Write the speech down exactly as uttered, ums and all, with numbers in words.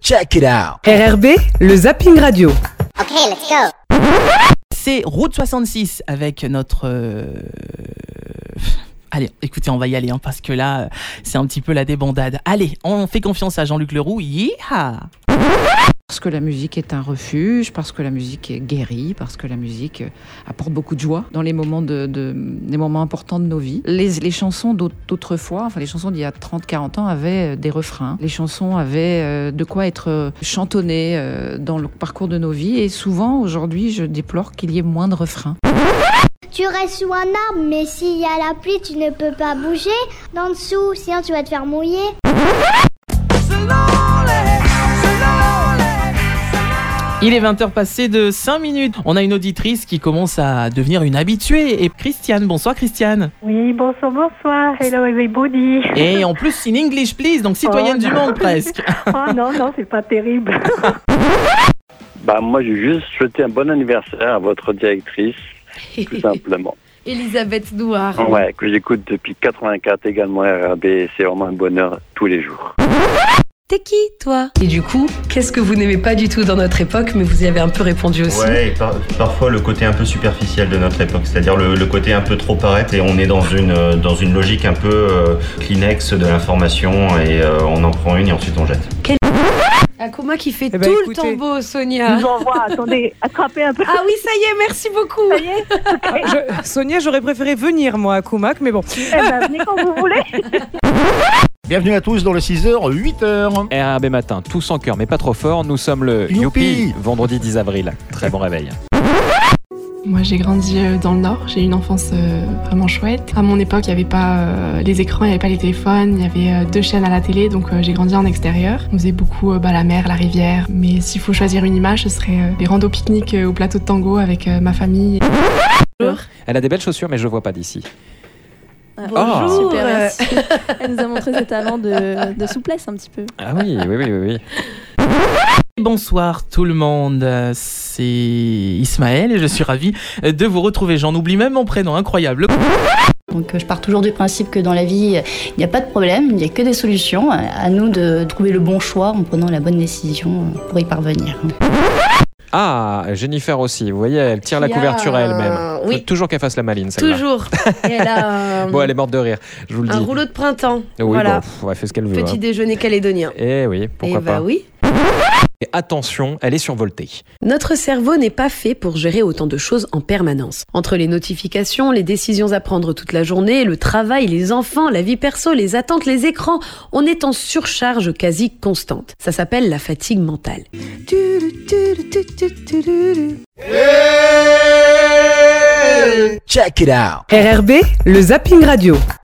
Check it out. R R B, le zapping radio. Ok, let's go. C'est Route soixante-six avec notre... euh, Allez, écoutez, on va y aller, hein, parce que là, c'est un petit peu la débandade. Allez, on fait confiance à Jean-Luc Leroux. Yeeha! Parce que la musique est un refuge, parce que la musique guérit, parce que la musique apporte beaucoup de joie dans les moments, de, de, des moments importants de nos vies. Les, les chansons d'autrefois, enfin les chansons d'il y a trente quarante ans avaient des refrains. Les chansons avaient de quoi être chantonnées dans le parcours de nos vies. Et souvent, aujourd'hui, je déplore qu'il y ait moins de refrains. Tu restes sous un arbre, mais s'il y a la pluie, tu ne peux pas bouger d'en dessous, sinon tu vas te faire mouiller. Il est vingt heures passées de cinq minutes. On a une auditrice qui commence à devenir une habituée. Et Christiane, bonsoir Christiane. Oui, bonsoir, bonsoir. Hello everybody. Et en plus, in English please, donc citoyenne oh, du monde presque. Oh non, non, c'est pas terrible. Bah moi, je veux juste souhaiter un bon anniversaire à votre directrice, tout simplement. Elisabeth Douard. Ouais, que j'écoute depuis quatre-vingt-quatre également R R B. C'est vraiment un bonheur tous les jours. T'es qui, toi? Et du coup, qu'est-ce que vous n'aimez pas du tout dans notre époque, mais vous y avez un peu répondu aussi? Ouais, et par, parfois le côté un peu superficiel de notre époque, c'est-à-dire le, le côté un peu trop paraître, et on est dans une, dans une logique un peu euh, Kleenex de l'information, et euh, on en prend une et ensuite on jette. Quel... Akuma qui fait eh ben, tout écoutez, le temps beau, Sonia. Je vous envoie, attendez, attrapez un peu. Ah oui, ça y est, merci beaucoup. Ça y est okay. Je, Sonia, j'aurais préféré venir, moi, à Kumak, mais bon. Eh ben, venez quand vous voulez. Bienvenue à tous dans le six heures, huit heures. R R B matin, tous en cœur, mais pas trop fort. Nous sommes le Youpi. Youpi, vendredi dix avril. Très bon réveil. Moi, j'ai grandi dans le Nord, j'ai eu une enfance euh, vraiment chouette. À mon époque, il n'y avait pas euh, les écrans, il n'y avait pas les téléphones, il y avait euh, deux chaînes à la télé, donc euh, j'ai grandi en extérieur. On faisait beaucoup euh, bah, la mer, la rivière, mais s'il faut choisir une image, ce serait euh, des randos pique-nique euh, au plateau de Tango avec euh, ma famille. Bonjour. Elle a des belles chaussures, mais je ne vois pas d'ici. Bonjour. Oh. Super, merci. Elle nous a montré ses talents de, de souplesse un petit peu. Ah oui, oui, oui, oui. oui. Bonsoir tout le monde, c'est Ismaël et je suis ravi de vous retrouver. J'en oublie même mon prénom, incroyable. Donc je pars toujours du principe que dans la vie, il n'y a pas de problème, il n'y a que des solutions. À nous de trouver le bon choix en prenant la bonne décision pour y parvenir. Ah, Jennifer aussi. Vous voyez, elle tire la Qui couverture a... à elle-même. Oui. Faut toujours qu'elle fasse la maline, celle-là. Toujours. Et elle a un... Bon, elle est morte de rire, je vous le dis. un rouleau de printemps. Oui, voilà. bon, pff, elle fait ce qu'elle veut. Petit hein. déjeuner calédonien. Eh oui, pourquoi Et bah pas. oui. Et attention, elle est survoltée. Notre cerveau n'est pas fait pour gérer autant de choses en permanence. Entre les notifications, les décisions à prendre toute la journée, le travail, les enfants, la vie perso, les attentes, les écrans, on est en surcharge quasi constante. Ça s'appelle la fatigue mentale. Check it out. R R B, le zapping radio.